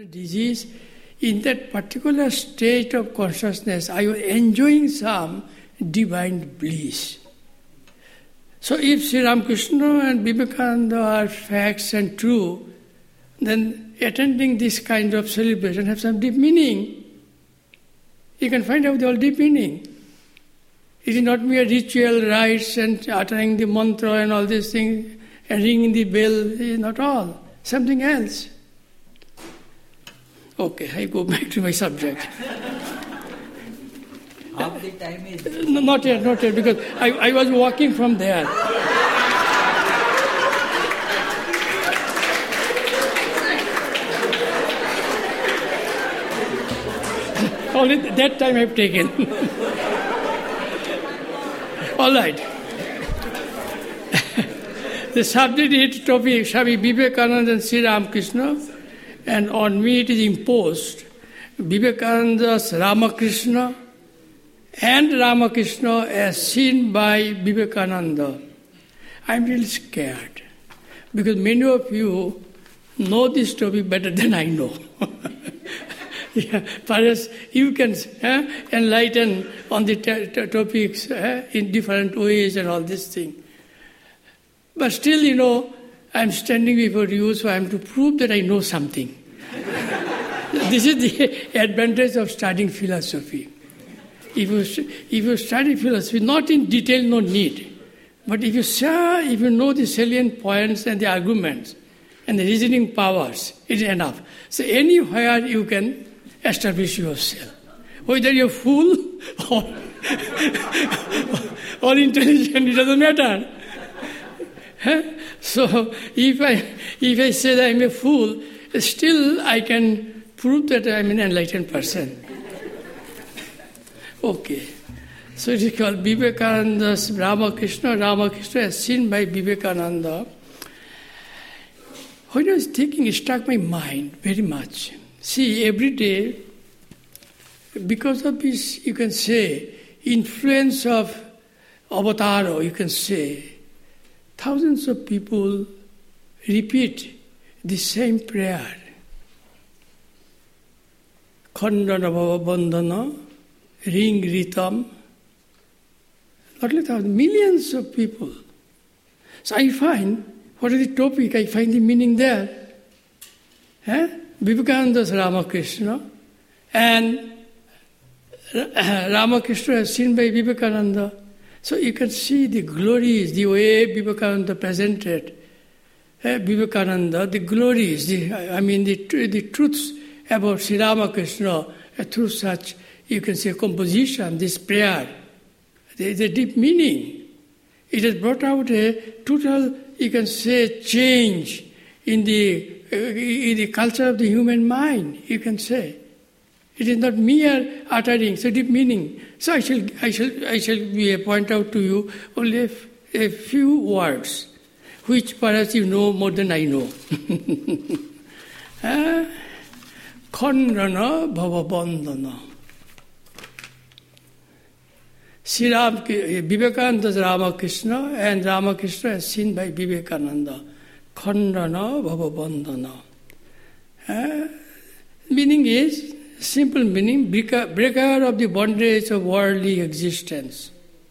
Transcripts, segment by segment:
disease, in that particular state of consciousness, I was enjoying some divine bliss. So if Sri Ramakrishna and Vivekananda are facts and true, then attending this kind of celebration have some deep meaning. You can find out the all deep meaning. It is not mere ritual rites and uttering the mantra and all these things and ringing the bell. It is not all. Something else. Okay, I go back to my subject. Half the time is... No, not yet, because I was walking from there. Only that time I've taken. All right. The subject is topic Swami Vivekananda and Sri Ramakrishna, and on me it is imposed Vivekananda's Ramakrishna and Ramakrishna as seen by Vivekananda. I'm really scared because many of you know this topic better than I know. Yeah, perhaps you can enlighten on the topics in different ways and all this thing. But still, I'm standing before you, so I am to prove that I know something. This is the advantage of studying philosophy. If you study philosophy, not in detail, no need. But if you know the salient points and the arguments and the reasoning powers, it is enough. So anywhere you can establish yourself. Whether you're fool or intelligent, it doesn't matter. So if I say that I'm a fool, still I can prove that I'm an enlightened person. Okay. So it is called Vivekananda's Ramakrishna. Ramakrishna as seen by Vivekananda. When I was thinking, it struck my mind very much. See, every day, because of this, you can say, influence of Avatara, you can say, thousands of people repeat the same prayer. Khandana Bhava Bandhana, Ring Ritam, not like thousands, millions of people. So I find, what is the topic? I find the meaning there. Vivekananda's Ramakrishna and Ramakrishna is seen by Vivekananda. So you can see the glories, the way Vivekananda presented Vivekananda, the glories, the truths about Sri Ramakrishna through such, you can say, composition, this prayer. There is a deep meaning. It has brought out a total, you can say, change in the culture of the human mind, you can say. It is not mere uttering, so deep meaning. So I shall point out to you only a few words, which perhaps you know more than I know. Khandana Bhava Bandhana. Vivekananda's Ramakrishna and Ramakrishna as seen by Vivekananda. Khandana Bhava Bandhana. Meaning is, simple meaning, breaker of the bondage of worldly existence.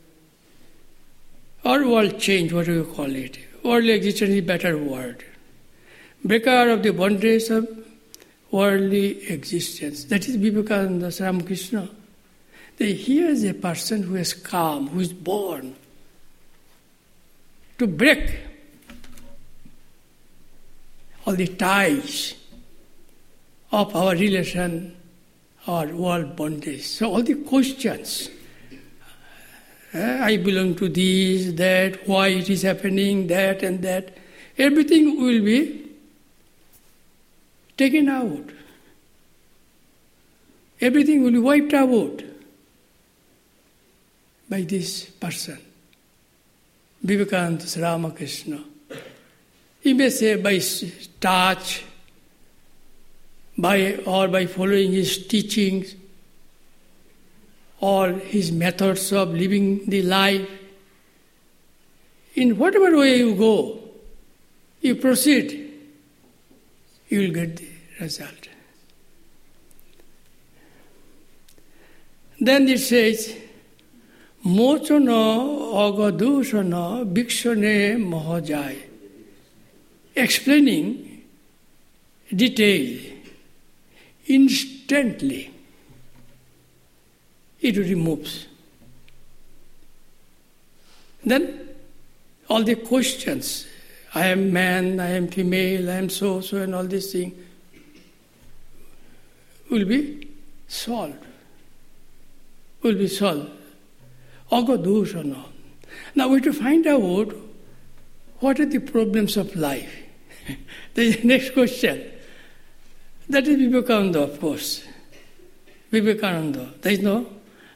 Or world change, whatever you call it. Worldly existence is a better word. Breaker of the bondage of worldly existence. That is Vivekananda, Ramakrishna. Here is a person who has come, who is born to break all the ties of our relation, our world bondage. So all the questions, I belong to this, that, why it is happening, that and that, everything will be taken out. Everything will be wiped out by this person, Vivekananda Ramakrishna. You may say by touch, by following his teachings, or his methods of living the life. In whatever way you go, you proceed, you will get the result. Then it says, Mochana agadushana bhikshane mahajai. Explaining detail, instantly it removes. Then all the questions, I am man, I am female, I am so, and all these things will be solved. Agadushana. Now we have to find out what are the problems of life. There is the next question. That is Vivekananda, of course. Vivekananda. There is no,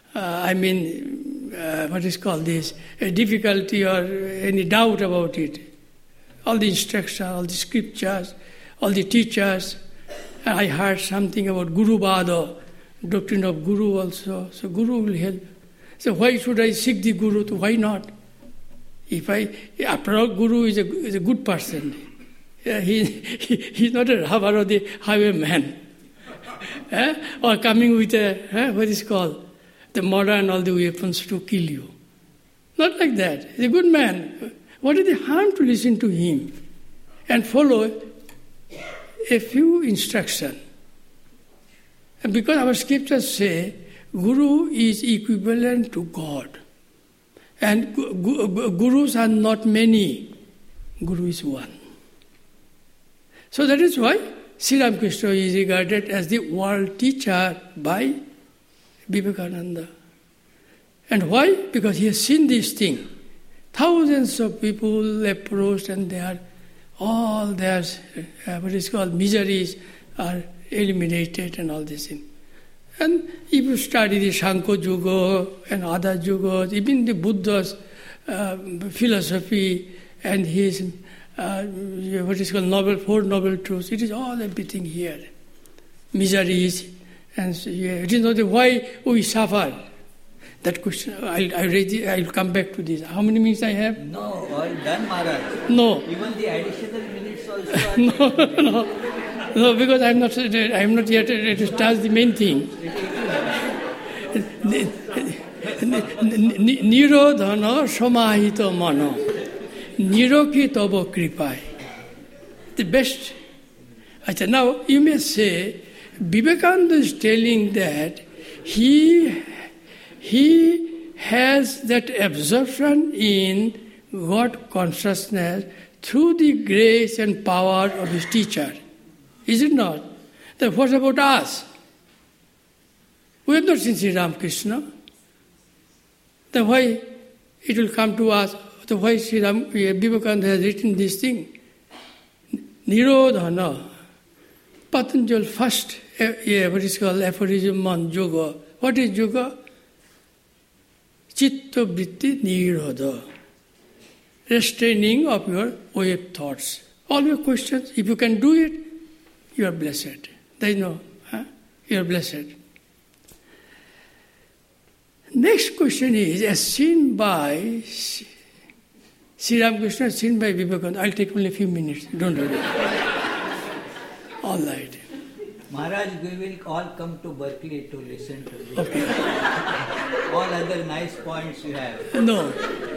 what is called this, a difficulty or any doubt about it. All the instruction, all the scriptures, all the teachers. I heard something about Guru Bada, doctrine of Guru also. So Guru will help. So why should I seek the Guru? Why not? After all, Guru is a good person. He's not a robber or the highwayman. Or coming with what is called, the modern all the weapons to kill you. Not like that. He's a good man. What is the harm to listen to him and follow a few instructions? And because our scriptures say Guru is equivalent to God. And Gurus are not many. Guru is one. So that is why Sri Ramakrishna is regarded as the world teacher by Vivekananda. And why? Because he has seen this thing. Thousands of people approached and all their miseries are eliminated and all this thing. And if you study the Shankha Yuga and other yugas, even the Buddha's philosophy and his Four Noble Truths, it is all everything here. Miseries, and it is not why we suffer. That question, I'll come back to this. How many minutes I have? No, all done, Maharaj. No. Even the additional minutes also. No, because I'm not yet ready to start the main thing. Nirodhana samahito mano. Niroki tabo kripai. The best. Now, you may say, Vivekananda is telling that he has that absorption in God consciousness through the grace and power of his teacher. Is it not? Then what about us? We have not seen Sri Ramakrishna. Then why it will come to us? Then why Vivekananda has written this thing? Nirodhana. Patanjali first, what is called aphorism on yoga. What is yoga? Chitta vritti nirodha. Restraining of your wave thoughts. All your questions, if you can do it, you are blessed. There is no, you are blessed. Next question is, as seen by Sri Ramakrishna, seen by Vivekananda. I'll take only a few minutes, don't worry. All right. Maharaj, we will all come to Berkeley to listen to this. Okay. All other nice points you have. No.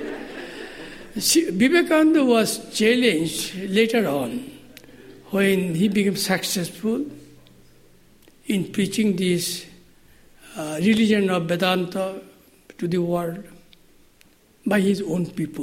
Vivekananda was challenged later on when he became successful in preaching this religion of Vedanta to the world by his own people.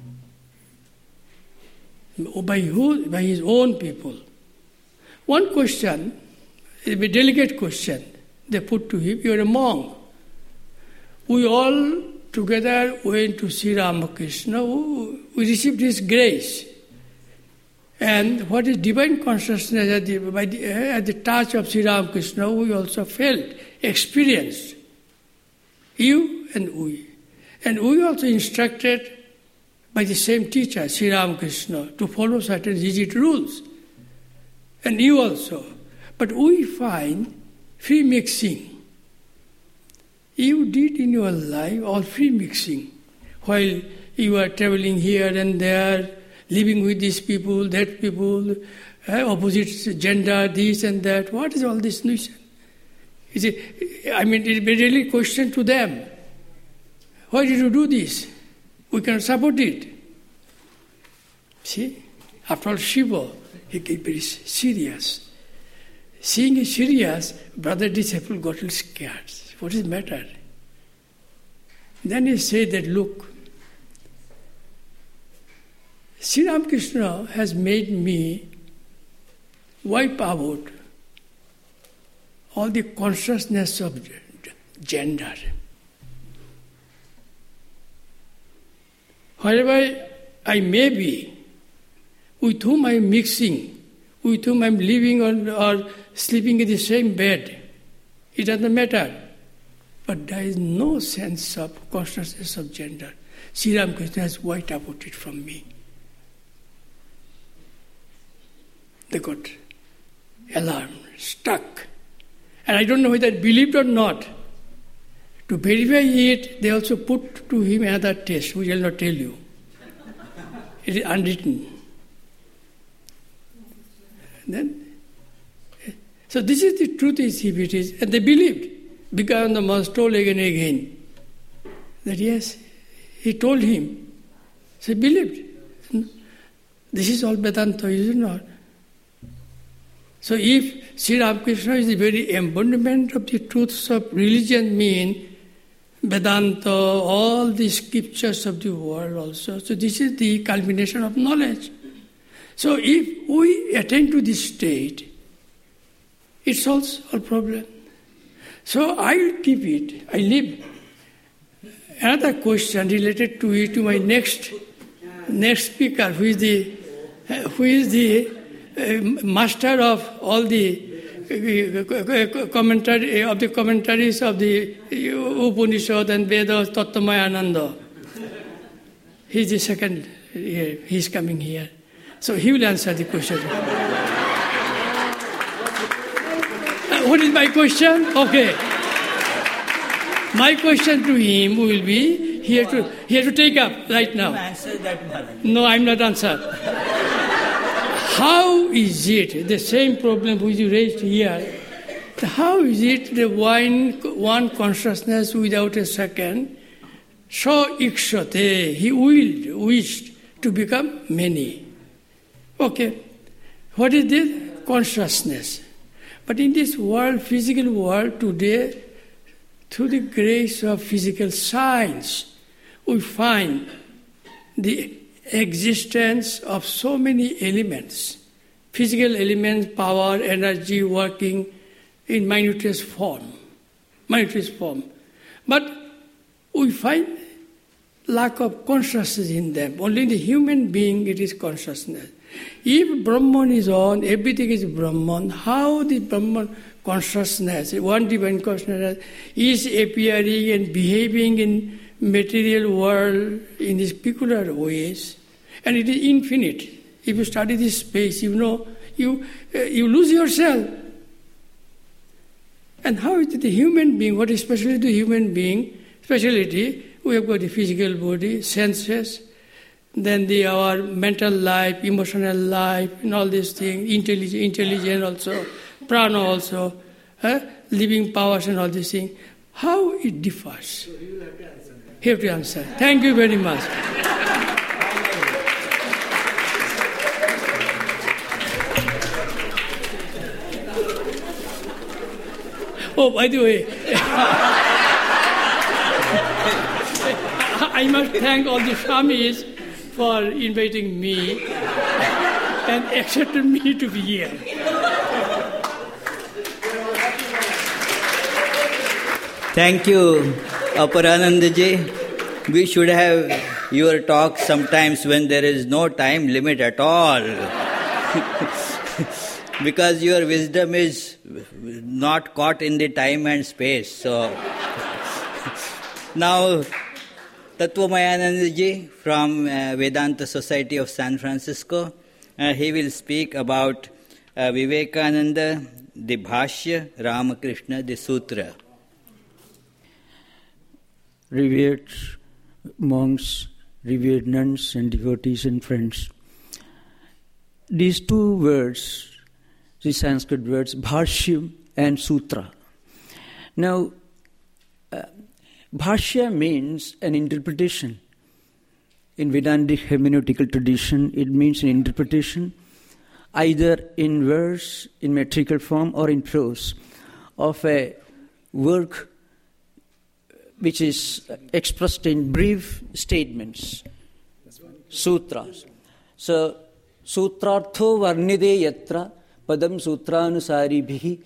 By his own people. One question, a delicate question, they put to him, you are a monk. We all together went to Sri Ramakrishna, we received his grace. And what is divine consciousness at the touch of Sri Ramakrishna, we also felt, experienced. You and we. And we also instructed by the same teacher, Sri Ramakrishna, to follow certain rigid rules. And you also. But we find free mixing. You did in your life all free mixing. While you are traveling here and there, living with these people, that people, opposite gender, this and that. What is all this nuisance? It really question to them. Why did you do this? We cannot support it. See? After all, Shiva, he get very serious. Seeing is serious, brother disciple got a little scared. What is the matter? Then he said that, look, Sri Ramakrishna has made me wipe out all the consciousness of gender. Wherever I may be, with whom I am mixing, with whom I am living or sleeping in the same bed, it doesn't matter. But there is no sense of consciousness of gender. Sri Ramakrishna has wiped out it from me. They got alarmed, stuck. And I don't know whether believed or not. To verify it, they also put to him another test, which I will not tell you. It is unwritten. So this is the truth is if it is. And they believed. Vivekananda Maharaj told again and again that yes, he told him. So he believed. This is all Vedanta, is it not? So if Sri Ramakrishna is the very embodiment of the truths of religion, mean Vedanta, all the scriptures of the world also. So this is the culmination of knowledge. So if we attain to this state, it solves our problem. So I will keep it. I leave another question related to it to my next speaker, who is the master of all the commentaries of the Upanishad and Vedas, Tattvamaya Ananda. He is the second here. He is coming here. So he will answer the question. What is my question? Okay. My question to him will be, he has to take up right now. Answer that, Maharaj. No, I am not answered. How is it, the same problem which you raised here, how is it the one consciousness without a second, so ikshate, he wished to become many. Okay, what is this? Consciousness. But in this world, physical world today, through the grace of physical science, we find the existence of so many elements, physical elements, power, energy working in minutest form. But we find lack of consciousness in them. Only in the human being it is consciousness. If Brahman is on, everything is Brahman, how the Brahman consciousness, one divine consciousness, is appearing and behaving in material world in these peculiar ways, and it is infinite. If you study this space, you know, you lose yourself. And how is it the human being, what is speciality to human being? Speciality, we have got the physical body, senses, then our mental life, emotional life, and all these things, intelligence also, prana also, living powers and all these things. How it differs? So you have to answer that. You have to answer. Thank you very much. Oh, by the way, I must thank all the Swamis for inviting me and accepting me to be here. Thank you, Aparanandaji. We should have your talk sometimes when there is no time limit at all. Because your wisdom is not caught in the time and space. So now, Tattvamayanandaji from Vedanta Society of San Francisco, he will speak about Vivekananda, the Bhashya, Ramakrishna, the Sutra. Revered monks, revered nuns and devotees and friends. These two words, the Sanskrit words, Bhashya and Sutra, Now, Bhashya means an interpretation. In Vedantic hermeneutical tradition, it means an interpretation, either in verse, in metrical form, or in prose, of a work which is expressed in brief statements, sutras. So, sutrartho varnide yatra padam sutranusaribhihi.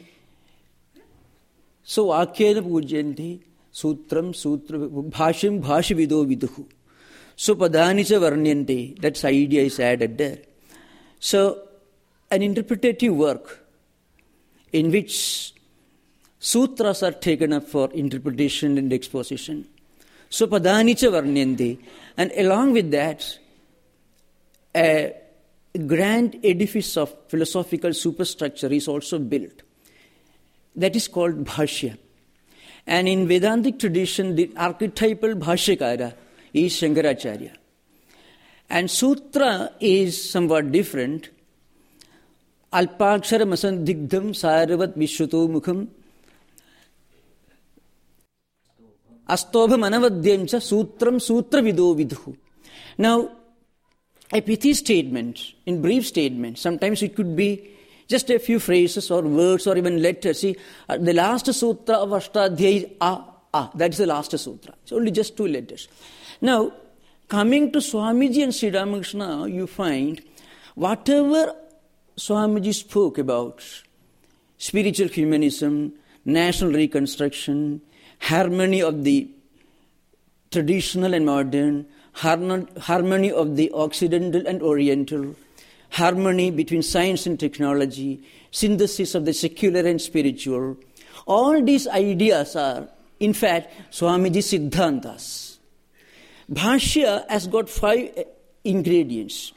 So, akyena pujyanti sutram sutra bhashim bhashivido viduhu. So, padani cha varnyanti. That's idea is added there. So, an interpretative work in which sutras are taken up for interpretation and exposition. So, padani cha varnyanti. And along with that, a grand edifice of philosophical superstructure is also built. That is called Bhashya. And in Vedantic tradition, the archetypal Bhashyakara is Shankaracharya. And Sutra is somewhat different. Alpakshara masandigdham saravat vishwato mukham astobha manavadyamcha sutram sutra vido vidhu. Now, a pithy statement, in brief statement, sometimes it could be just a few phrases or words or even letters. See, the last sutra of Ashtadhyayi is A. That is the last sutra. It's only just 2 letters. Now, coming to Swamiji and Sri Ramakrishna, you find whatever Swamiji spoke about, spiritual humanism, national reconstruction, harmony of the traditional and modern, harmony of the Occidental and Oriental, harmony between science and technology, synthesis of the secular and spiritual. All these ideas are, in fact, Swamiji's Siddhantas. Bhashya has got 5 ingredients.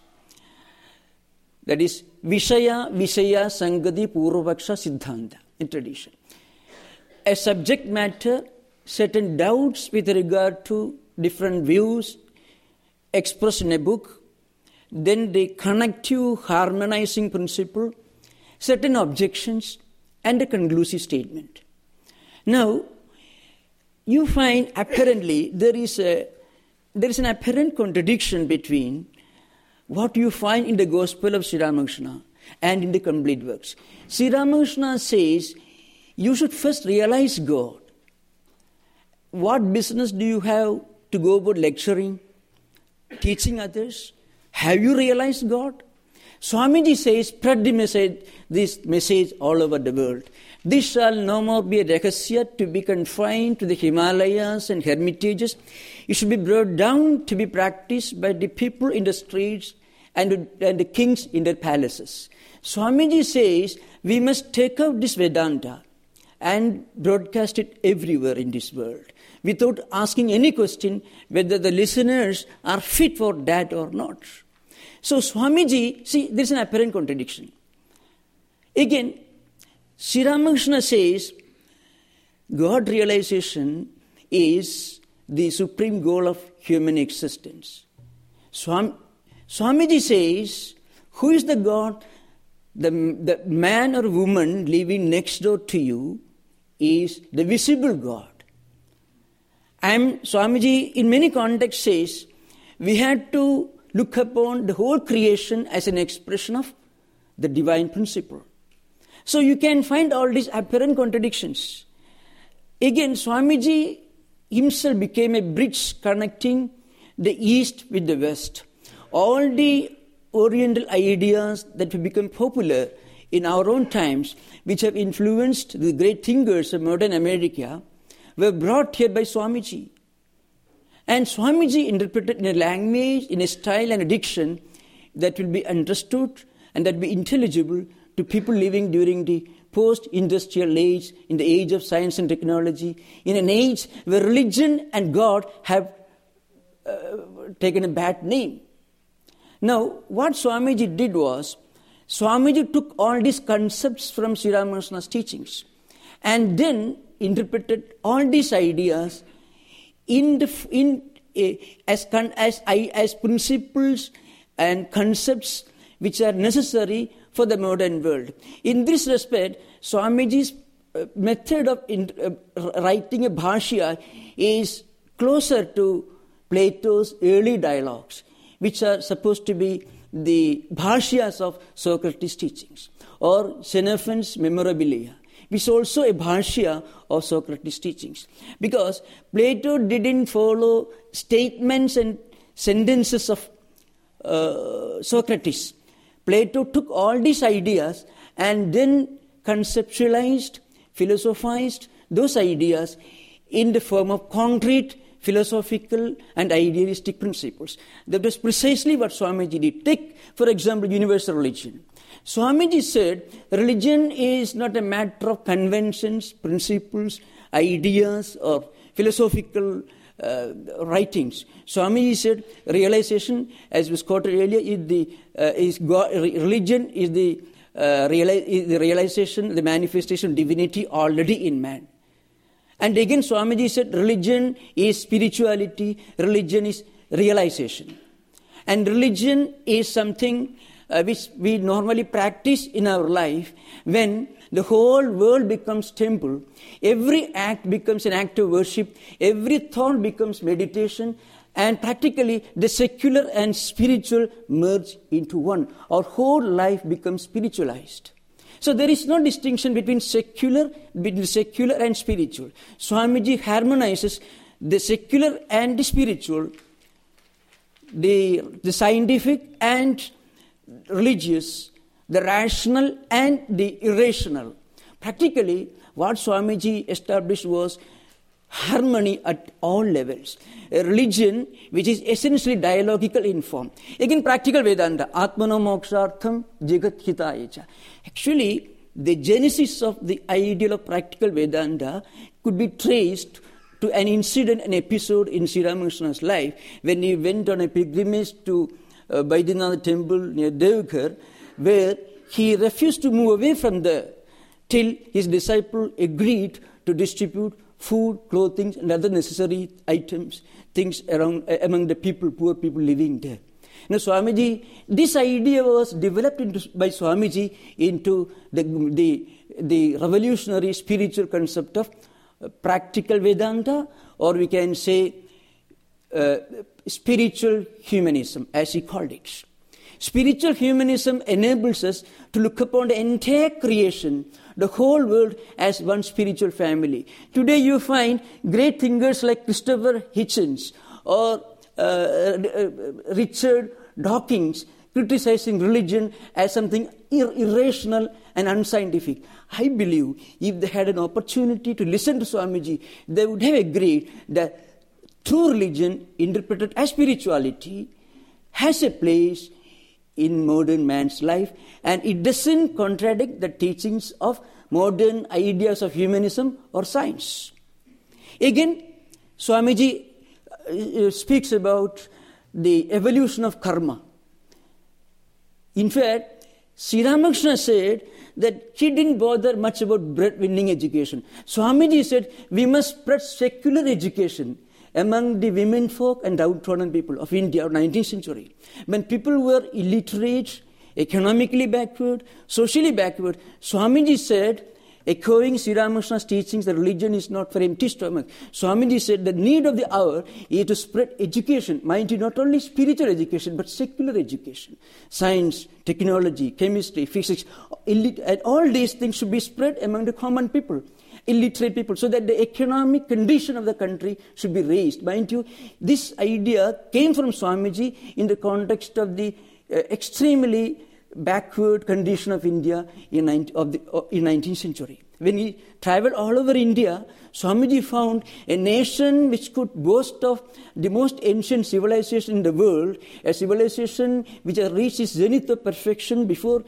That is, Vishaya, Sangati, Purvaksha, Siddhanta in tradition. A subject matter, certain doubts with regard to different views expressed in a book, then the connective harmonizing principle, certain objections, and a conclusive statement. Now, you find apparently there is an apparent contradiction between what you find in the Gospel of Sri Ramakrishna and in the complete works. Sri Ramakrishna says, you should first realize God. What business do you have to go about lecturing, teaching others? Have you realized God? Swamiji says, spread this message all over the world. This shall no more be a rahasya to be confined to the Himalayas and hermitages. It should be brought down to be practiced by the people in the streets and the kings in their palaces. Swamiji says, we must take out this Vedanta and broadcast it everywhere in this world, without asking any question whether the listeners are fit for that or not. So Swamiji, see, there is an apparent contradiction. Again, Sri Ramakrishna says, God realization is the supreme goal of human existence. Swamiji says, who is the God? The man or woman living next door to you is the visible God. Swamiji, in many contexts, says we had to look upon the whole creation as an expression of the divine principle. So you can find all these apparent contradictions. Again, Swamiji himself became a bridge connecting the East with the West. All the Oriental ideas that have become popular in our own times, which have influenced the great thinkers of modern America, were brought here by Swamiji. And Swamiji interpreted in a language, in a style and a diction that will be understood and that will be intelligible to people living during the post-industrial age, in the age of science and technology, in an age where religion and God have taken a bad name. Now, what Swamiji did was, Swamiji took all these concepts from Sri Ramakrishna's teachings and then interpreted all these ideas as principles and concepts which are necessary for the modern world. In this respect, Swamiji's method of writing a bhashya is closer to Plato's early dialogues, which are supposed to be the bhashyas of Socrates' teachings, or Xenophon's Memorabilia, which is also a bhashya of Socrates' teachings. Because Plato didn't follow statements and sentences of Socrates. Plato took all these ideas and then conceptualized, philosophized those ideas in the form of concrete philosophical and idealistic principles. That was precisely what Swamiji did. Take, for example, universal religion. Swamiji said religion is not a matter of conventions, principles, ideas, or philosophical writings. Swamiji said realization, as was quoted earlier, religion is the realization, the manifestation of divinity already in man. And again, Swamiji said religion is spirituality, religion is realization. And religion is something which we normally practice in our life when the whole world becomes temple. Every act becomes an act of worship. Every thought becomes meditation. And practically the secular and spiritual merge into one. Our whole life becomes spiritualized. So there is no distinction between secular and spiritual. Swamiji harmonizes the secular and the spiritual, the scientific and religious, the rational and the irrational. Practically, what Swamiji established was harmony at all levels. A religion which is essentially dialogical in form. Again, practical Vedanta, Atmano Mokshartham Jagat Hitayecha. Actually, the genesis of the ideal of practical Vedanta could be traced to an incident, an episode in Sri Ramakrishna's life when he went on a pilgrimage to Baidyanath temple near Devghar, where he refused to move away from there till his disciple agreed to distribute food, clothing, and other necessary items, things around among the people, poor people living there. Now, Swamiji, this idea was developed by Swamiji into the revolutionary spiritual concept of practical Vedanta, or we can say spiritual humanism, as he called it. Spiritual humanism enables us to look upon the entire creation, the whole world, as one spiritual family. Today you find great thinkers like Christopher Hitchens or Richard Dawkins criticizing religion as something irrational and unscientific. I believe if they had an opportunity to listen to Swamiji, they would have agreed that true religion, interpreted as spirituality, has a place in modern man's life, and it doesn't contradict the teachings of modern ideas of humanism or science. Again, Swamiji speaks about the evolution of karma. In fact, Sri Ramakrishna said that he didn't bother much about bread-winning education. Swamiji said we must spread secular education among the women folk and downtrodden people of India of 19th century. When people were illiterate, economically backward, socially backward, Swamiji said, echoing Sri Ramakrishna's teachings that religion is not for empty stomach, Swamiji said the need of the hour is to spread education, mind you, not only spiritual education, but secular education. Science, technology, chemistry, physics, and all these things should be spread among the common people, illiterate people, so that the economic condition of the country should be raised. Mind you, this idea came from Swamiji in the context of the extremely backward condition of India in 19th century. When he traveled all over India, Swamiji found a nation which could boast of the most ancient civilization in the world, a civilization which had reached its zenith of perfection before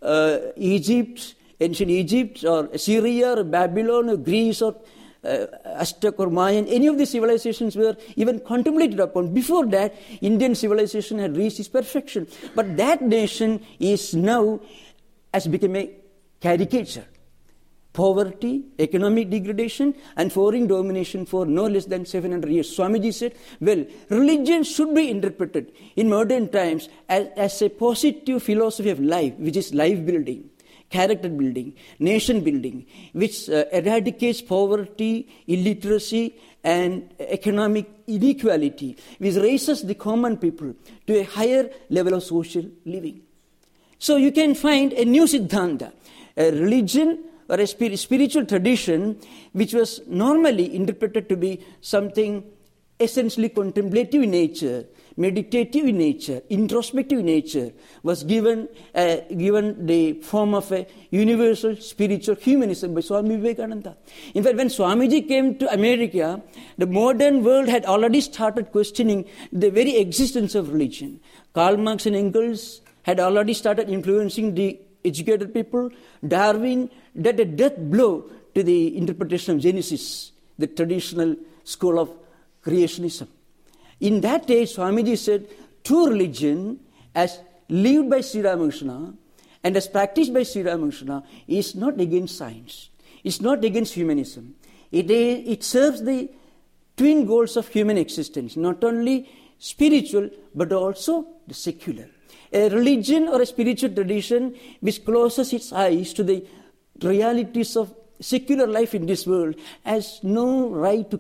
Egypt, ancient Egypt, or Syria, or Babylon, or Greece, or Aztec or Mayan. Any of these civilizations were even contemplated upon. Before that, Indian civilization had reached its perfection. But that nation is now has become a caricature. Poverty, economic degradation, and foreign domination for no less than 700 years. Swamiji said, well, religion should be interpreted in modern times as a positive philosophy of life, which is life building, character building, nation building, which eradicates poverty, illiteracy, and economic inequality, which raises the common people to a higher level of social living. So you can find a new Siddhanta, a religion or a spiritual tradition which was normally interpreted to be something essentially contemplative in nature, meditative in nature, introspective in nature, was given the form of a universal spiritual humanism by Swami Vivekananda. In fact, when Swamiji came to America, the modern world had already started questioning the very existence of religion. Karl Marx and Engels had already started influencing the educated people. Darwin did a death blow to the interpretation of Genesis, the traditional school of creationism. In that age, Swamiji said, true religion, as lived by Sri Ramakrishna and as practiced by Sri Ramakrishna, is not against science. It's not against humanism. It serves the twin goals of human existence, not only spiritual, but also the secular. A religion or a spiritual tradition which closes its eyes to the realities of secular life in this world has no right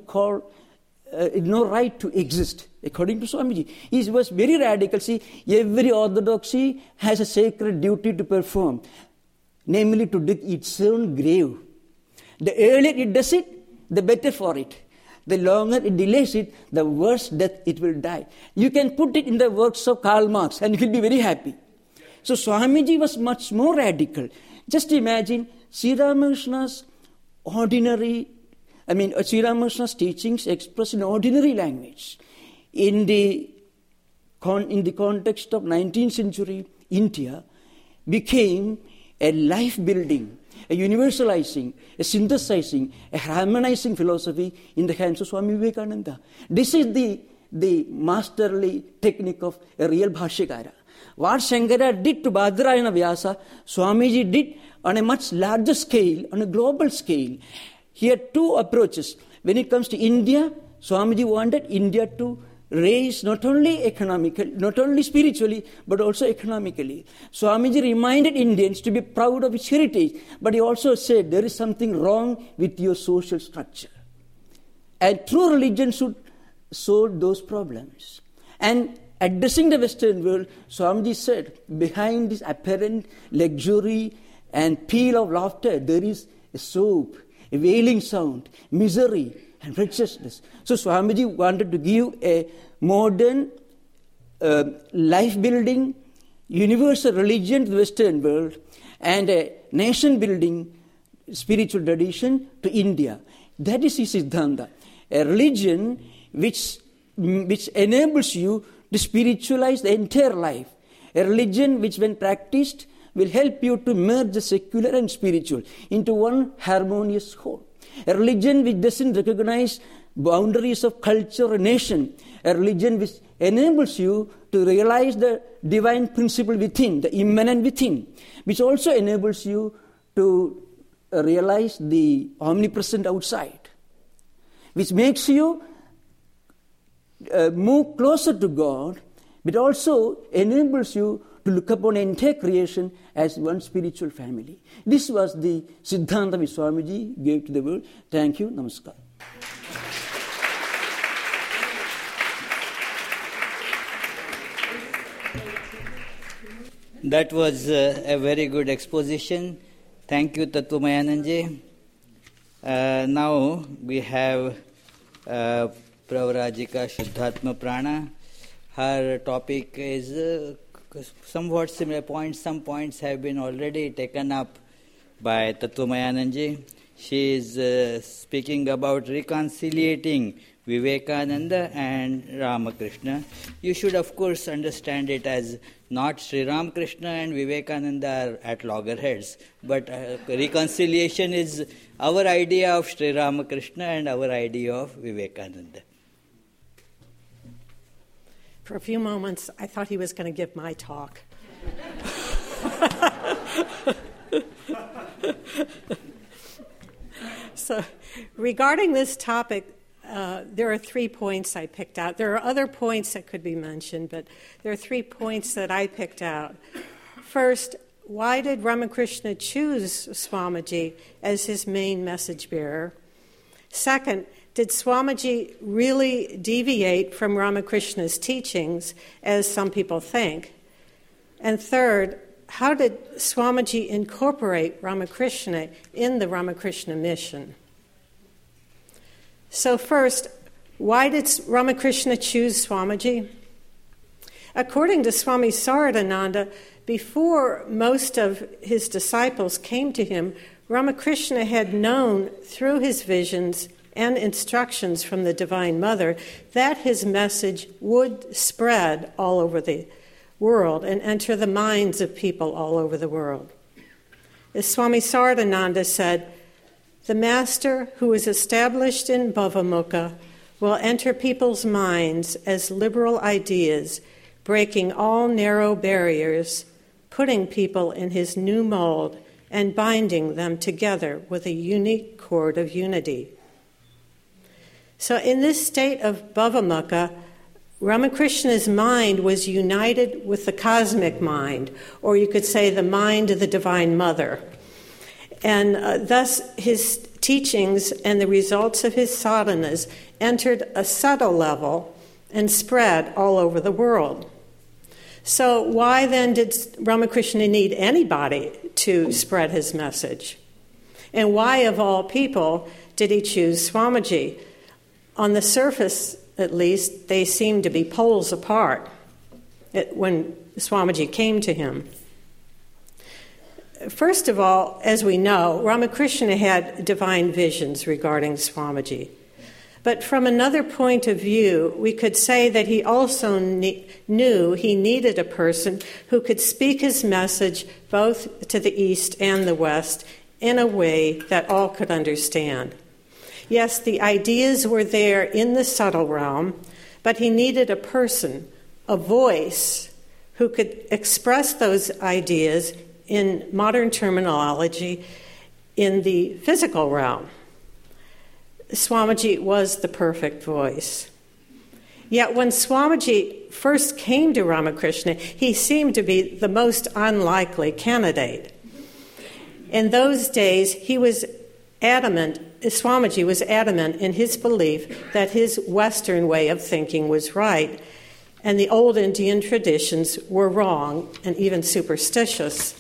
to exist, according to Swamiji. He was very radical. See, every orthodoxy has a sacred duty to perform, namely to dig its own grave. The earlier it does it, the better for it. The longer it delays it, the worse death it will die. You can put it in the works of Karl Marx and you will be very happy. So Swamiji was much more radical. Just imagine Sri Ramakrishna's teachings expressed in ordinary language. In the context of 19th century India, became a life-building, a universalizing, a synthesizing, a harmonizing philosophy in the hands of Swami Vivekananda. This is the masterly technique of a real Bhashyakara. What Shankara did to Bhadrayana Vyasa, Swamiji did on a much larger scale, on a global scale. He had two approaches. When it comes to India, Swamiji wanted India to raise not only economically, not only spiritually, but also economically. Swamiji reminded Indians to be proud of its heritage, but he also said there is something wrong with your social structure. And true religion should solve those problems. And addressing the Western world, Swamiji said, behind this apparent luxury and peal of laughter, there is a sob, a wailing sound, misery, and wretchedness. So Swamiji wanted to give a modern, life-building, universal religion to the Western world and a nation-building spiritual tradition to India. That is his Siddhanta. A religion which enables you to spiritualize the entire life. A religion which, when practiced, will help you to merge the secular and spiritual into one harmonious whole. A religion which doesn't recognize boundaries of culture or nation. A religion which enables you to realize the divine principle within, the immanent within, which also enables you to realize the omnipresent outside, which makes you move closer to God, but also enables you to look upon entire creation as one spiritual family. This was the Siddhanta which Swamiji gave to the world. Thank you. Namaskar. That was a very good exposition. Thank you, Tattvamayananji. Now we have Pravrajika Shuddhatma Prana. Her topic is somewhat similar points. Some points have been already taken up by Tattvamayananji. She is speaking about reconciliating Vivekananda and Ramakrishna. You should, of course, understand it as not Sri Ramakrishna and Vivekananda are at loggerheads, but reconciliation is our idea of Sri Ramakrishna and our idea of Vivekananda. For a few moments, I thought he was going to give my talk. So, regarding this topic, there are 3 points I picked out. There are other points that could be mentioned, but there are 3 points that I picked out. First, why did Ramakrishna choose Swamiji as his main message bearer? Second, did Swamiji really deviate from Ramakrishna's teachings, as some people think? And third, how did Swamiji incorporate Ramakrishna in the Ramakrishna mission? So first, why did Ramakrishna choose Swamiji? According to Swami Saradananda, before most of his disciples came to him, Ramakrishna had known through his visions and instructions from the Divine Mother that his message would spread all over the world and enter the minds of people all over the world. As Swami Saradananda said, the Master who is established in Bhavamukha will enter people's minds as liberal ideas, breaking all narrow barriers, putting people in his new mold, and binding them together with a unique cord of unity. So in this state of Bhavamukha, Ramakrishna's mind was united with the cosmic mind, or you could say the mind of the Divine Mother. And thus his teachings and the results of his sadhanas entered a subtle level and spread all over the world. So why then did Ramakrishna need anybody to spread his message? And why, of all people, did he choose Swamiji? On the surface, at least, they seemed to be poles apart when Swamiji came to him. First of all, as we know, Ramakrishna had divine visions regarding Swamiji. But from another point of view, we could say that he also knew he needed a person who could speak his message both to the East and the West in a way that all could understand. Yes, the ideas were there in the subtle realm, but he needed a person, a voice, who could express those ideas in modern terminology in the physical realm. Swamiji was the perfect voice. Yet when Swamiji first came to Ramakrishna, he seemed to be the most unlikely candidate. In those days, Swamiji was adamant in his belief that his Western way of thinking was right, and the old Indian traditions were wrong and even superstitious.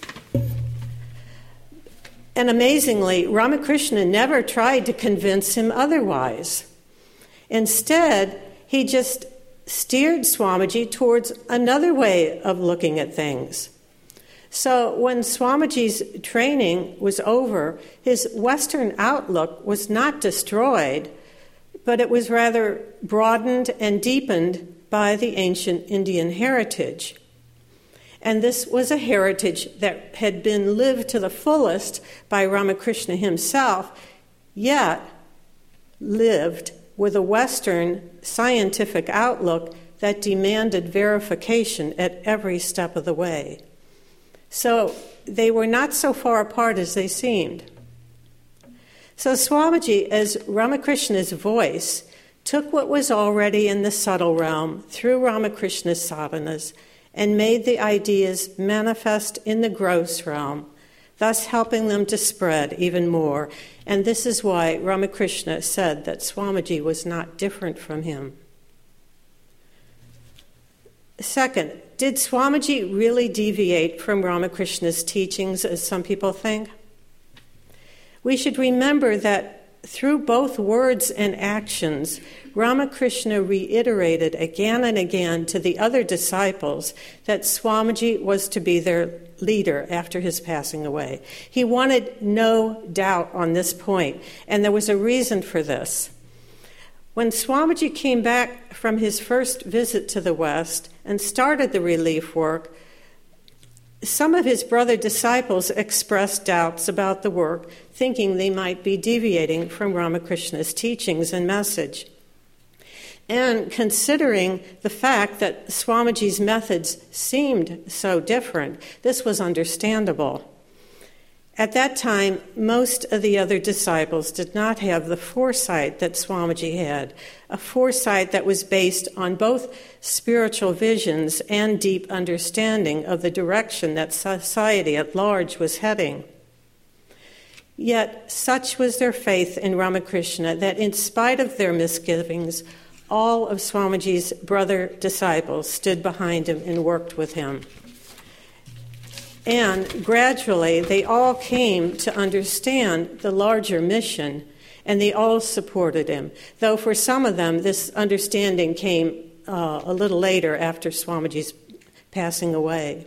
And amazingly, Ramakrishna never tried to convince him otherwise. Instead, he just steered Swamiji towards another way of looking at things. So when Swamiji's training was over, his Western outlook was not destroyed, but it was rather broadened and deepened by the ancient Indian heritage. And this was a heritage that had been lived to the fullest by Ramakrishna himself, yet lived with a Western scientific outlook that demanded verification at every step of the way. So they were not so far apart as they seemed. So Swamiji, as Ramakrishna's voice, took what was already in the subtle realm through Ramakrishna's sadhanas and made the ideas manifest in the gross realm, thus helping them to spread even more. And this is why Ramakrishna said that Swamiji was not different from him. Second, did Swamiji really deviate from Ramakrishna's teachings, as some people think? We should remember that through both words and actions, Ramakrishna reiterated again and again to the other disciples that Swamiji was to be their leader after his passing away. He wanted no doubt on this point, and there was a reason for this. When Swamiji came back from his first visit to the West and started the relief work, some of his brother disciples expressed doubts about the work, thinking they might be deviating from Ramakrishna's teachings and message. And considering the fact that Swamiji's methods seemed so different, this was understandable. At that time, most of the other disciples did not have the foresight that Swamiji had, a foresight that was based on both spiritual visions and deep understanding of the direction that society at large was heading. Yet, such was their faith in Ramakrishna that in spite of their misgivings, all of Swamiji's brother disciples stood behind him and worked with him. And gradually, they all came to understand the larger mission, and they all supported him. Though for some of them, this understanding came a little later after Swamiji's passing away.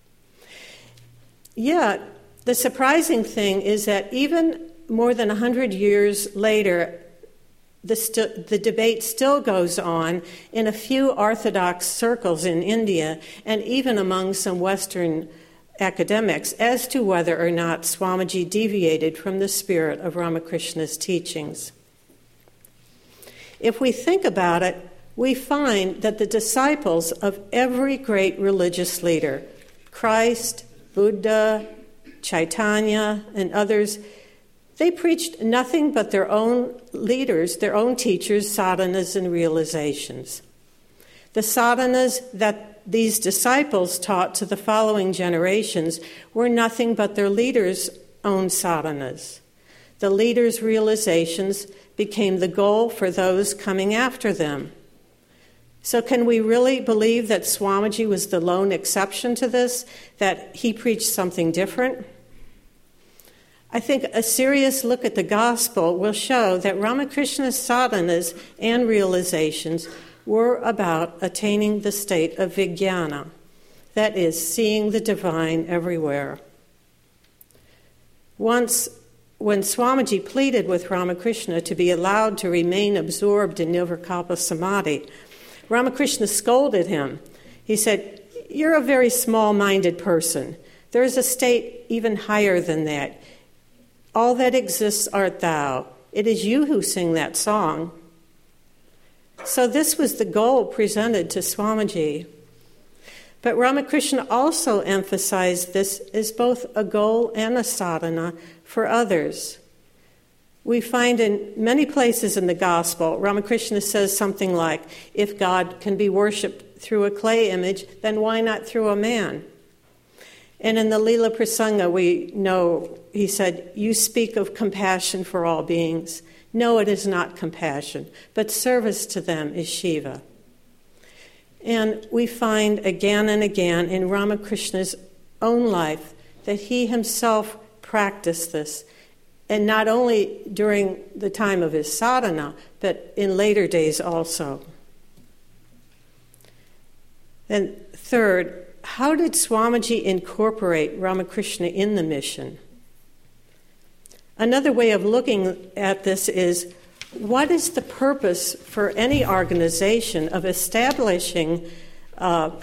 Yet, the surprising thing is that even more than 100 years later, the debate still goes on in a few Orthodox circles in India and even among some Western academics as to whether or not Swamiji deviated from the spirit of Ramakrishna's teachings. If we think about it, we find that the disciples of every great religious leader, Christ, Buddha, Chaitanya, and others, they preached nothing but their own leaders, their own teachers' sadhanas and realizations. The sadhanas that these disciples taught to the following generations were nothing but their leaders' own sadhanas. The leaders' realizations became the goal for those coming after them. So can we really believe that Swamiji was the lone exception to this, that he preached something different? I think a serious look at the gospel will show that Ramakrishna's sadhanas and realizations were about attaining the state of vijnana, that is, seeing the divine everywhere. Once, when Swamiji pleaded with Ramakrishna to be allowed to remain absorbed in Nirvikalpa Samadhi, Ramakrishna scolded him. He said, "You're a very small-minded person. There is a state even higher than that. All that exists art thou. It is you who sing that song." So this was the goal presented to Swamiji. But Ramakrishna also emphasized this as both a goal and a sadhana for others. We find in many places in the gospel, Ramakrishna says something like, if God can be worshipped through a clay image, then why not through a man? And in the Lila Prasanga, we know, he said, you speak of compassion for all beings. No, it is not compassion, but service to them is Shiva. And we find again and again in Ramakrishna's own life that he himself practiced this, and not only during the time of his sadhana, but in later days also. And third, how did Swamiji incorporate Ramakrishna in the mission? Another way of looking at this is, what is the purpose for any organization of establishing, of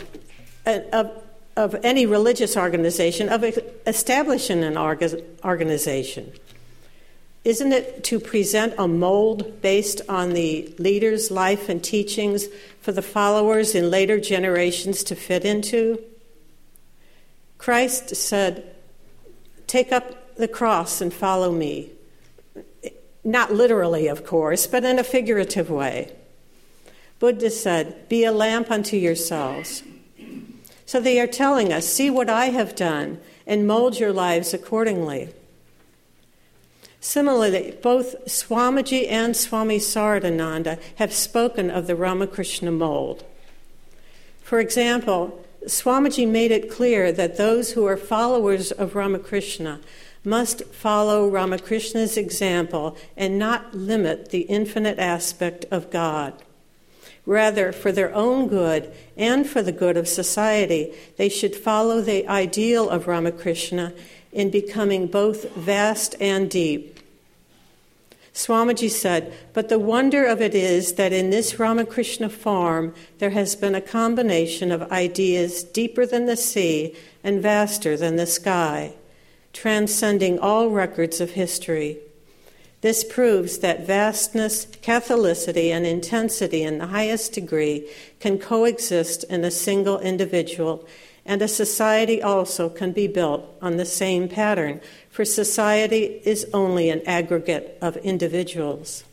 any religious organization, of establishing an organization? Isn't it to present a mold based on the leader's life and teachings for the followers in later generations to fit into? Christ said, "Take up the cross and follow me." Not literally, of course, but in a figurative way. Buddha said, "Be a lamp unto yourselves." So they are telling us, see what I have done and mold your lives accordingly. Similarly, both Swamiji and Swami Saradananda have spoken of the Ramakrishna mold. For example, Swamiji made it clear that those who are followers of Ramakrishna must follow Ramakrishna's example and not limit the infinite aspect of God. Rather, for their own good and for the good of society, they should follow the ideal of Ramakrishna in becoming both vast and deep. Swamiji said, "But the wonder of it is that in this Ramakrishna form there has been a combination of ideas deeper than the sea and vaster than the sky, transcending all records of history. This proves that vastness, catholicity, and intensity in the highest degree can coexist in a single individual, and a society also can be built on the same pattern, for society is only an aggregate of individuals.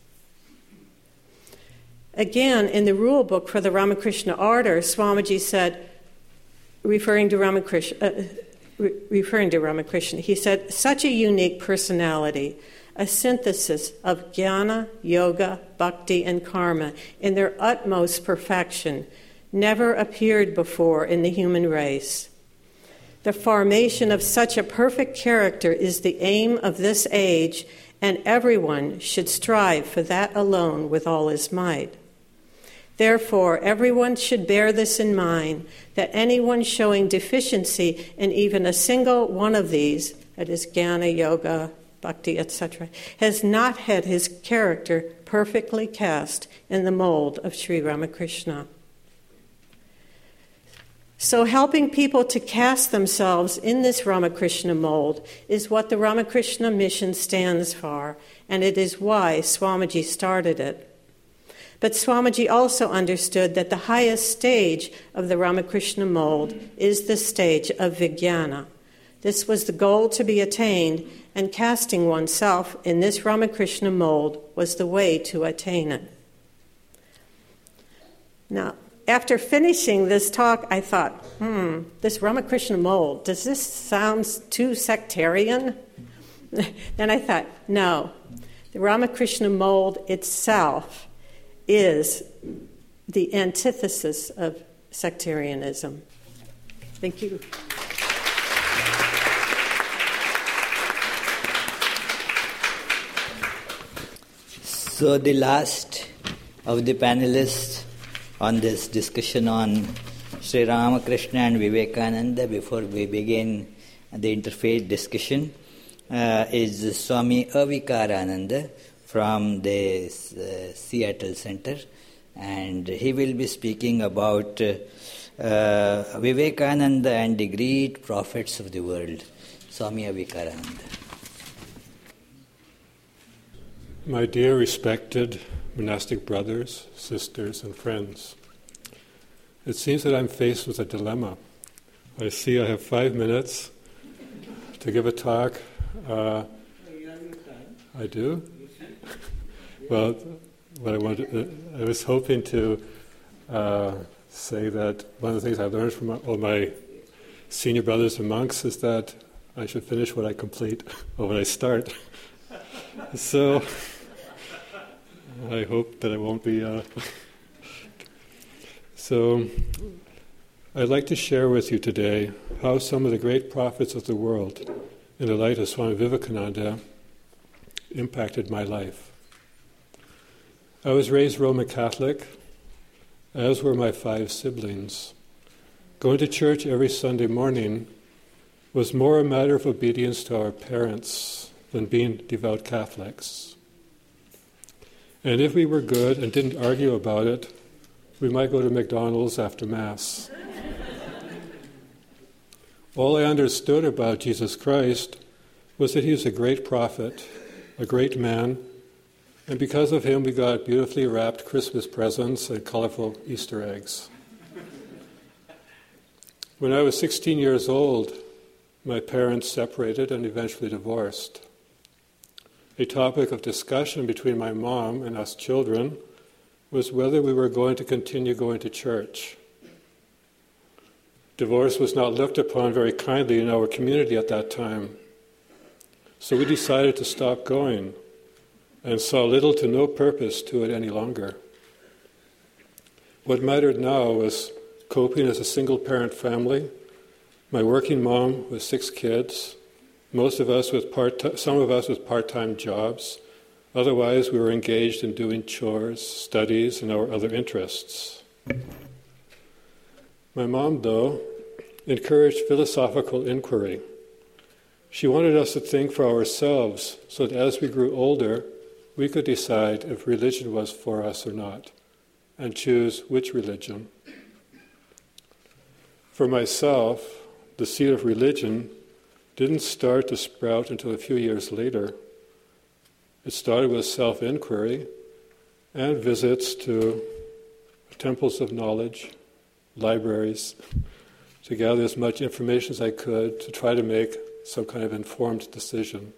Again, in the rule book for the Ramakrishna order, Swamiji said, referring to Ramakrishna, he said, such a unique personality, a synthesis of jnana, yoga, bhakti, and karma in their utmost perfection, never appeared before in the human race. The formation of such a perfect character is the aim of this age, and everyone should strive for that alone with all his might. Therefore, everyone should bear this in mind, that anyone showing deficiency in even a single one of these, that is jnana, yoga, bhakti, etc., has not had his character perfectly cast in the mold of Sri Ramakrishna. So helping people to cast themselves in this Ramakrishna mold is what the Ramakrishna mission stands for, and it is why Swamiji started it. But Swamiji also understood that the highest stage of the Ramakrishna mold is the stage of Vijnana. This was the goal to be attained, and casting oneself in this Ramakrishna mold was the way to attain it. Now, after finishing this talk, I thought, this Ramakrishna mold, does this sound too sectarian? Then I thought, no, the Ramakrishna mold itself is the antithesis of sectarianism. Thank you. So the last of the panelists on this discussion on Sri Ramakrishna and Vivekananda, before we begin the interfaith discussion, is Swami Avikarananda from the Seattle Center, and he will be speaking about Vivekananda and the great prophets of the world. Swami Avikarananda. My dear respected monastic brothers, sisters, and friends, it seems that I'm faced with a dilemma. I see I have 5 minutes to give a talk. I do? Well, what I was hoping to say that one of the things I learned from all my senior brothers and monks is that I should finish what I complete or what I start. So I hope that it won't be... So I'd like to share with you today how some of the great prophets of the world, in the light of Swami Vivekananda, impacted my life. I was raised Roman Catholic, as were my 5 siblings. Going to church every Sunday morning was more a matter of obedience to our parents than being devout Catholics. And if we were good and didn't argue about it, we might go to McDonald's after Mass. All I understood about Jesus Christ was that he was a great prophet, a great man, and because of him we got beautifully wrapped Christmas presents and colorful Easter eggs. When I was 16 years old, my parents separated and eventually divorced. A topic of discussion between my mom and us children was whether we were going to continue going to church. Divorce was not looked upon very kindly in our community at that time. So we decided to stop going and saw little to no purpose to it any longer. What mattered now was coping as a single-parent family, my working mom with 6 kids, some of us with part-time jobs. Otherwise, we were engaged in doing chores, studies, and our other interests. My mom, though, encouraged philosophical inquiry. She wanted us to think for ourselves so that as we grew older, we could decide if religion was for us or not, and choose which religion. For myself, the seed of religion didn't start to sprout until a few years later. It started with self-inquiry and visits to temples of knowledge, libraries, to gather as much information as I could to try to make some kind of informed decision.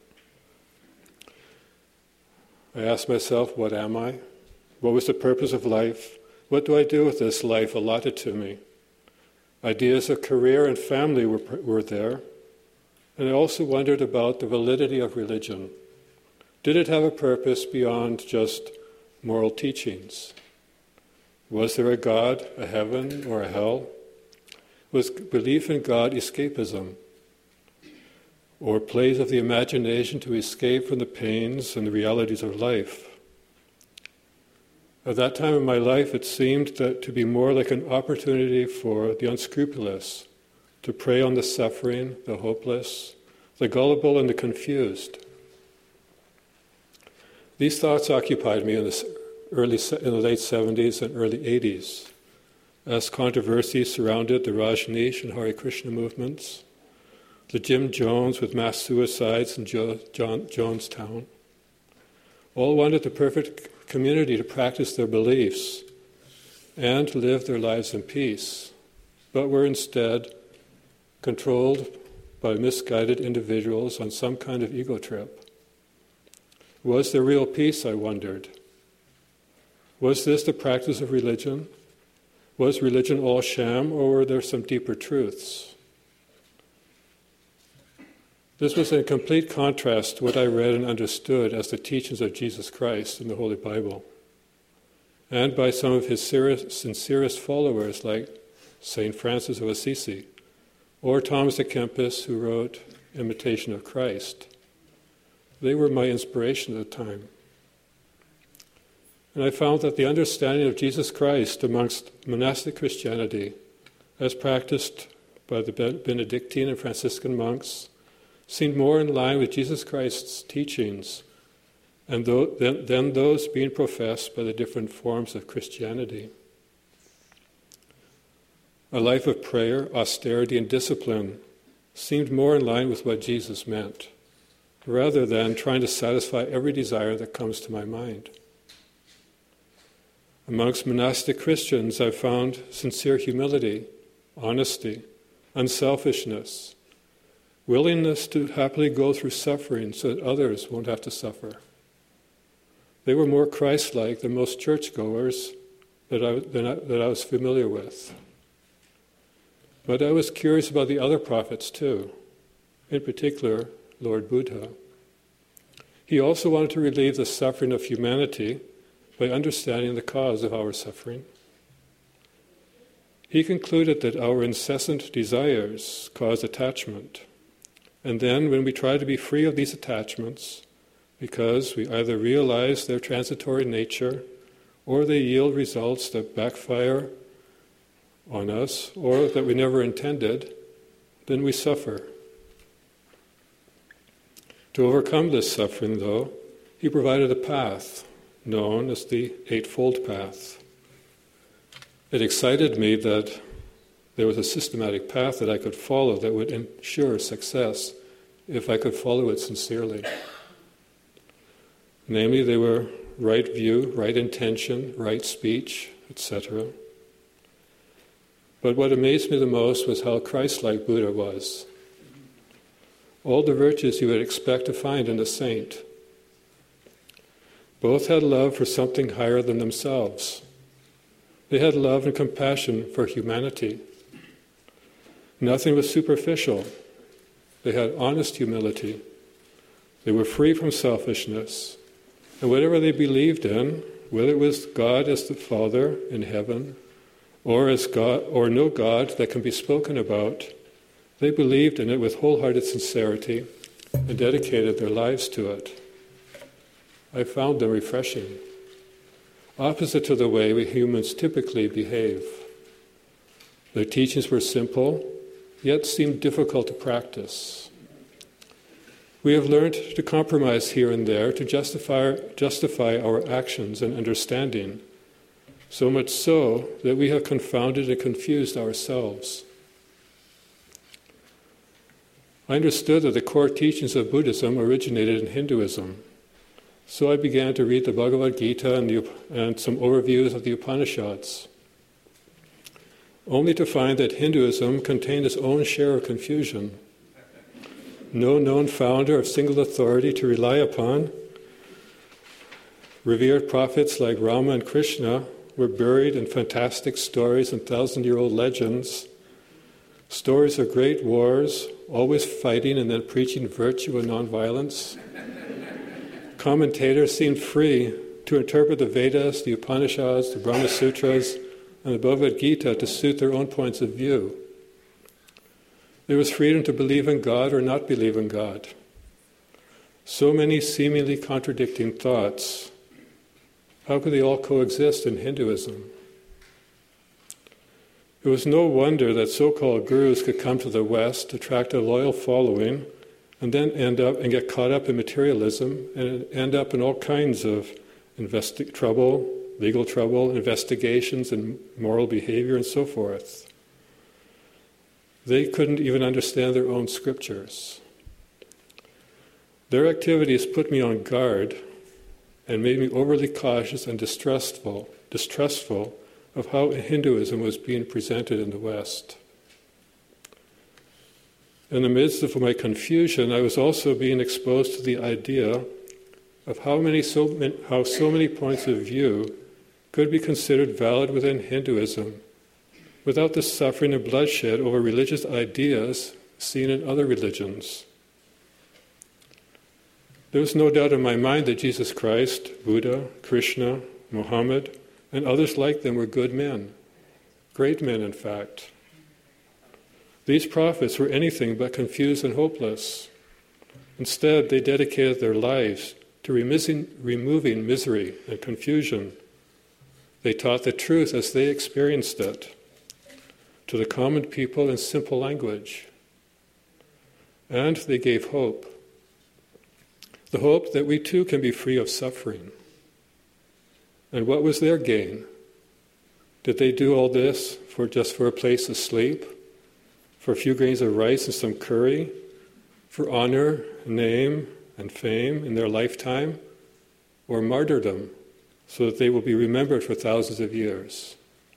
I asked myself, what am I? What was the purpose of life? What do I do with this life allotted to me? Ideas of career and family were there. And I also wondered about the validity of religion. Did it have a purpose beyond just moral teachings? Was there a God, a heaven, or a hell? Was belief in God escapism, or plays of the imagination to escape from the pains and the realities of life? At that time in my life, it seemed to be more like an opportunity for the unscrupulous to prey on the suffering, the hopeless, the gullible, and the confused. These thoughts occupied me in the late 70s and early 80s, as controversy surrounded the Rajneesh and Hare Krishna movements, the Jim Jones with mass suicides in Jonestown. All wanted the perfect community to practice their beliefs and live their lives in peace, but were instead controlled by misguided individuals on some kind of ego trip. Was there real peace, I wondered? Was this the practice of religion? Was religion all sham, or were there some deeper truths? This was in complete contrast to what I read and understood as the teachings of Jesus Christ in the Holy Bible, and by some of his sincerest followers like St. Francis of Assisi, or Thomas à Kempis, who wrote Imitation of Christ. They were my inspiration at the time. And I found that the understanding of Jesus Christ amongst monastic Christianity, as practiced by the Benedictine and Franciscan monks, seemed more in line with Jesus Christ's teachings than those being professed by the different forms of Christianity. A life of prayer, austerity, and discipline seemed more in line with what Jesus meant, rather than trying to satisfy every desire that comes to my mind. Amongst monastic Christians, I found sincere humility, honesty, unselfishness, willingness to happily go through suffering so that others won't have to suffer. They were more Christ-like than most churchgoers that I was familiar with. But I was curious about the other prophets too, in particular, Lord Buddha. He also wanted to relieve the suffering of humanity by understanding the cause of our suffering. He concluded that our incessant desires cause attachment, and then when we try to be free of these attachments, because we either realize their transitory nature or they yield results that backfire on us or that we never intended, then we suffer. To overcome this suffering, though, he provided a path known as the Eightfold Path. It excited me that there was a systematic path that I could follow that would ensure success if I could follow it sincerely. Namely, they were right view, right intention, right speech, etc. But what amazed me the most was how Christ-like Buddha was. All the virtues you would expect to find in a saint. Both had love for something higher than themselves. They had love and compassion for humanity. Nothing was superficial. They had honest humility. They were free from selfishness. And whatever they believed in, whether it was God as the Father in heaven, or as God, or no God that can be spoken about, they believed in it with wholehearted sincerity and dedicated their lives to it. I found them refreshing, opposite to the way we humans typically behave. Their teachings were simple, yet seemed difficult to practice. We have learned to compromise here and there to justify our actions and understanding, so much so that we have confounded and confused ourselves. I understood that the core teachings of Buddhism originated in Hinduism, so I began to read the Bhagavad Gita and some overviews of the Upanishads, only to find that Hinduism contained its own share of confusion. no known founder of single authority to rely upon. Revered prophets like Rama and Krishna were buried in fantastic stories and thousand-year-old legends, stories of great wars, always fighting and then preaching virtue and nonviolence. Commentators seemed free to interpret the Vedas, the Upanishads, the Brahma Sutras, and the Bhagavad Gita to suit their own points of view. There was freedom to believe in God or not believe in God. So many seemingly contradicting thoughts. How could they all coexist in Hinduism? It was no wonder that so-called gurus could come to the West, attract a loyal following, and then end up and get caught up in materialism and end up in all kinds of trouble, legal trouble, investigations and moral behavior and so forth. They couldn't even understand their own scriptures. Their activities put me on guard and made me overly cautious and distrustful of how Hinduism was being presented in the West. In the midst of my confusion, I was also being exposed to the idea of how so many points of view could be considered valid within Hinduism without the suffering and bloodshed over religious ideas seen in other religions. There was no doubt in my mind that Jesus Christ, Buddha, Krishna, Muhammad, and others like them were good men, great men in fact. These prophets were anything but confused and hopeless. Instead, they dedicated their lives to removing misery and confusion. They taught the truth as they experienced it, to the common people in simple language. And they gave hope. The hope that we too can be free of suffering. And what was their gain? Did they do all this just for a place to sleep? For a few grains of rice and some curry? For honor, name, and fame in their lifetime? Or martyrdom, so that they will be remembered for thousands of years?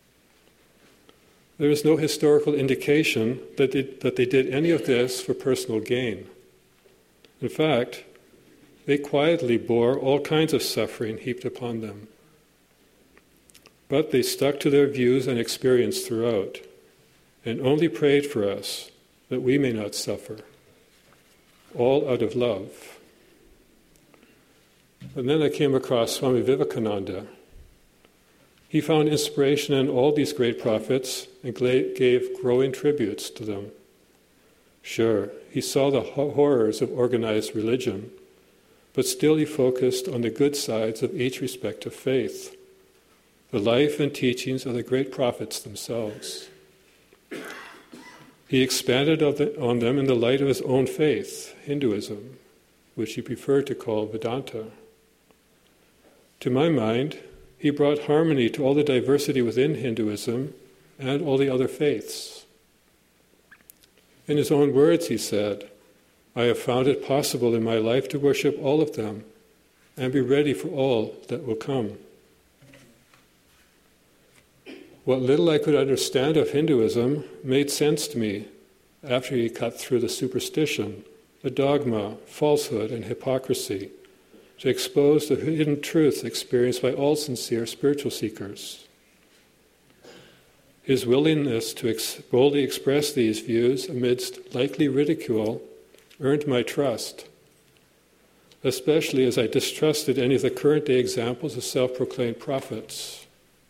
There is no historical indication that they did any of this for personal gain. In fact, they quietly bore all kinds of suffering heaped upon them. But they stuck to their views and experience throughout, and only prayed for us that we may not suffer, all out of love. And then I came across Swami Vivekananda. He found inspiration in all these great prophets and gave growing tributes to them. Sure, he saw the horrors of organized religion, but still he focused on the good sides of each respective faith, the life and teachings of the great prophets themselves. He expanded on them in the light of his own faith, Hinduism, which he preferred to call Vedanta. To my mind, he brought harmony to all the diversity within Hinduism and all the other faiths. In his own words, he said, "I have found it possible in my life to worship all of them and be ready for all that will come." What little I could understand of Hinduism made sense to me after he cut through the superstition, the dogma, falsehood, and hypocrisy to expose the hidden truths experienced by all sincere spiritual seekers. His willingness to boldly express these views amidst likely ridicule earned my trust, especially as I distrusted any of the current-day examples of self-proclaimed prophets.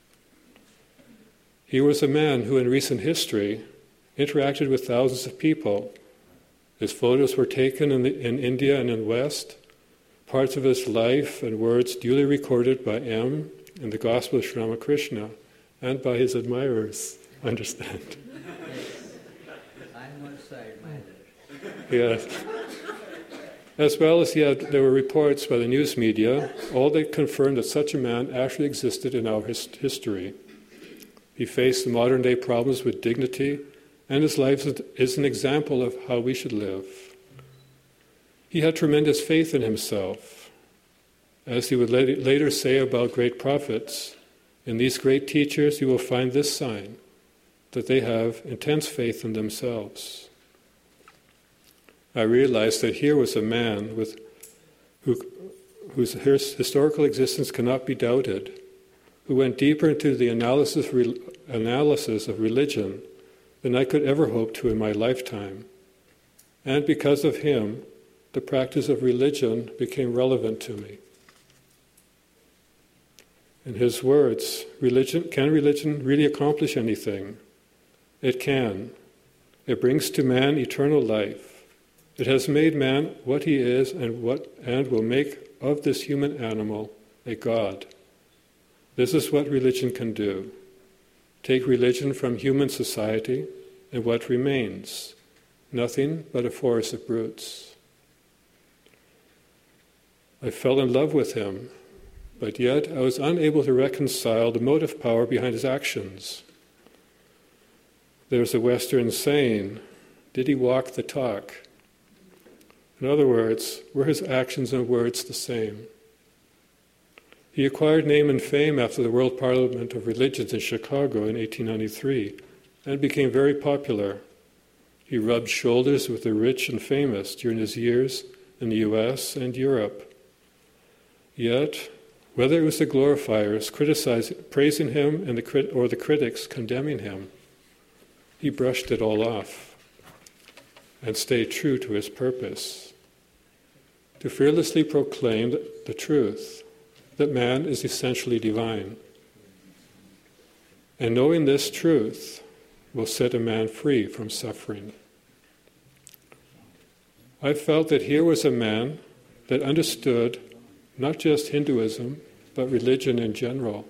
He was a man who, in recent history, interacted with thousands of people. His photos were taken in India and in the West, parts of his life and words duly recorded by M. in the Gospel of Sri Ramakrishna and by his admirers, I understand. I'm also admirer. Yes. As well as there were reports by the news media, all that confirmed that such a man actually existed in our history. He faced the modern-day problems with dignity, and his life is an example of how we should live. He had tremendous faith in himself. As he would later say about great prophets, in these great teachers you will find this sign, that they have intense faith in themselves. I realized that here was a man whose historical existence cannot be doubted, who went deeper into the analysis of religion than I could ever hope to in my lifetime. And because of him, the practice of religion became relevant to me. In his words, can religion really accomplish anything? It can. It brings to man eternal life. It has made man what he is and will make of this human animal a god. This is what religion can do. Take religion from human society, and what remains? Nothing but a forest of brutes. I fell in love with him, but yet I was unable to reconcile the motive power behind his actions. There's a Western saying, did he walk the talk? In other words, were his actions and words the same? He acquired name and fame after the World Parliament of Religions in Chicago in 1893 and became very popular. He rubbed shoulders with the rich and famous during his years in the US and Europe. Yet, whether it was the glorifiers praising him or the critics condemning him, he brushed it all off and stayed true to his purpose, to fearlessly proclaim the truth, that man is essentially divine. And knowing this truth will set a man free from suffering. I felt that here was a man that understood not just Hinduism, but religion in general.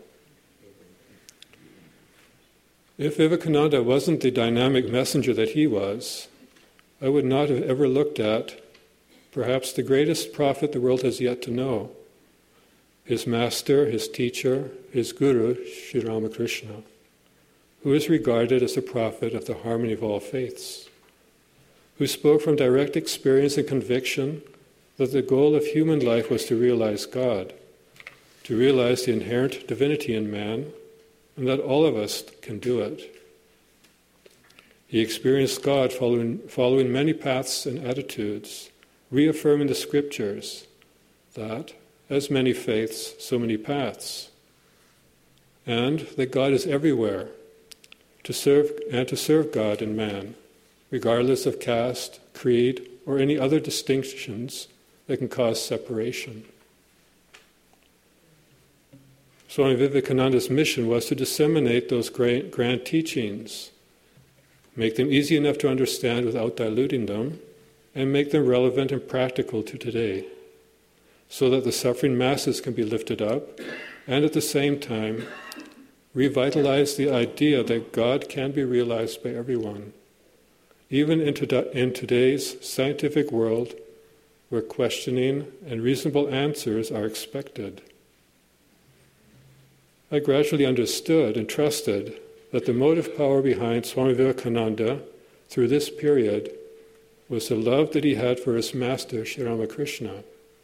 If Vivekananda wasn't the dynamic messenger that he was, I would not have ever looked at perhaps the greatest prophet the world has yet to know, his master, his teacher, his guru, Sri Ramakrishna, who is regarded as the prophet of the harmony of all faiths, who spoke from direct experience and conviction that the goal of human life was to realize God, to realize the inherent divinity in man, and that all of us can do it. He experienced God following many paths and attitudes, reaffirming the scriptures that, as many faiths, so many paths, and that God is everywhere, to serve God and man, regardless of caste, creed, or any other distinctions that can cause separation. Swami Vivekananda's mission was to disseminate those grand teachings, make them easy enough to understand without diluting them, and make them relevant and practical to today, so that the suffering masses can be lifted up, and at the same time, revitalize the idea that God can be realized by everyone, even in today's scientific world where questioning and reasonable answers are expected. I gradually understood and trusted that the motive power behind Swami Vivekananda through this period was the love that he had for his master, Sri Ramakrishna.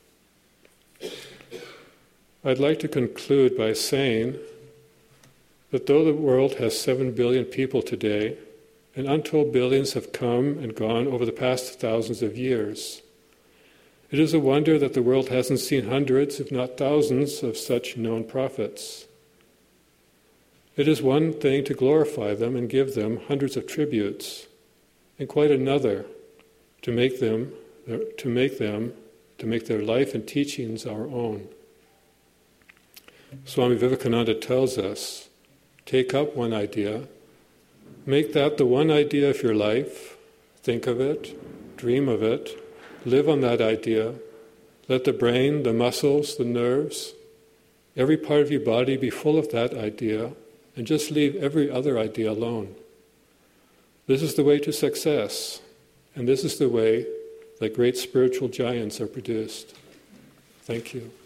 I'd like to conclude by saying that though the world has 7 billion people today, and untold billions have come and gone over the past thousands of years, it is a wonder that the world hasn't seen hundreds, if not thousands, of such known prophets. It is one thing to glorify them and give them hundreds of tributes, and quite another to make their life and teachings our own. Swami Vivekananda tells us, take up one idea, make that the one idea of your life, think of it, dream of it, live on that idea, let the brain, the muscles, the nerves, every part of your body be full of that idea, and just leave every other idea alone. This is the way to success, and this is the way that great spiritual giants are produced. Thank you.